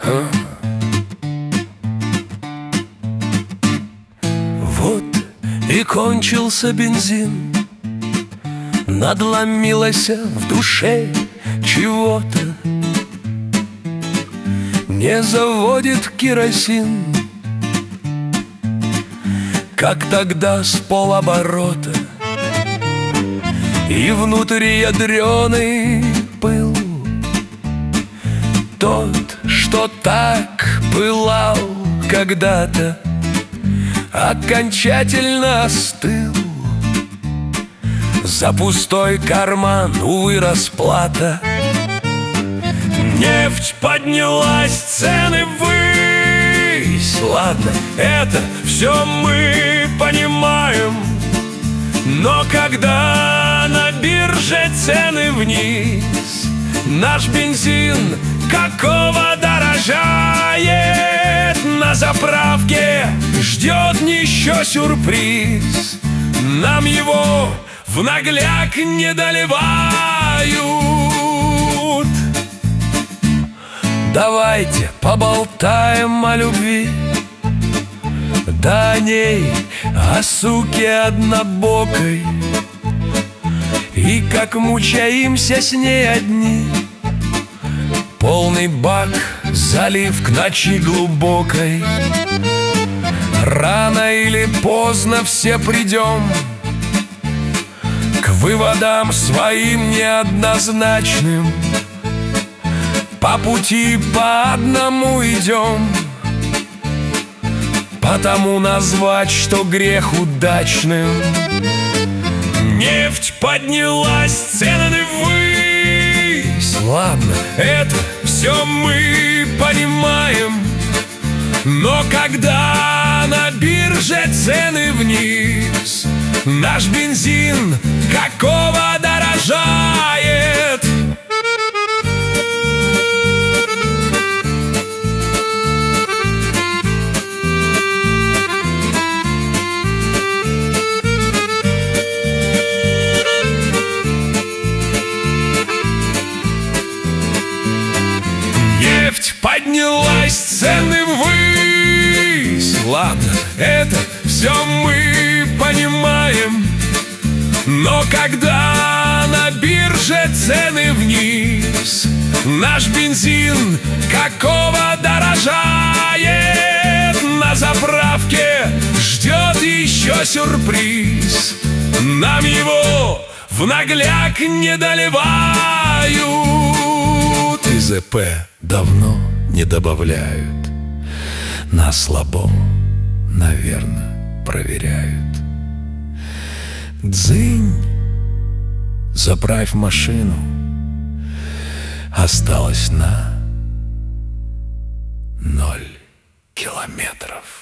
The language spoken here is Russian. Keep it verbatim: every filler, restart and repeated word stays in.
Вот и кончился бензин, надломилось в душе чего-то. Не заводит керосин, как тогда с полоборота. И внутри ядреный пыл, тот, что так пылал когда-то, окончательно остыл. За пустой карман, увы, расплата. Нефть поднялась, цены ввысь. Ладно, это все мы понимаем, но когда на бирже цены вниз, наш бензин какого дорожает, на заправке ждет еще сюрприз. Нам его в нагляк не доливают. Давайте поболтаем о любви, да о ней, о суке однобокой, и как мучаемся с ней одни. Полный бак, залив к ночи глубокой. Рано или поздно все придем к выводам своим неоднозначным. По пути по одному идем, потому назвать, что грех удачным. Нефть поднялась, цены ввысь. Ладно, это все мы понимаем, но когда на бирже цены вниз, наш бензин какого дорожает. Нефть поднялась, цены ввысь. Ладно, это все мы понимаем, но когда на бирже цены вниз, наш бензин какого дорожает, на заправке ждет еще сюрприз. Нам его в нагляк не доливают. И зэ пэ давно не добавляют, на слабо, наверное, проверяют. Дзынь, заправь машину, осталось на ноль километров.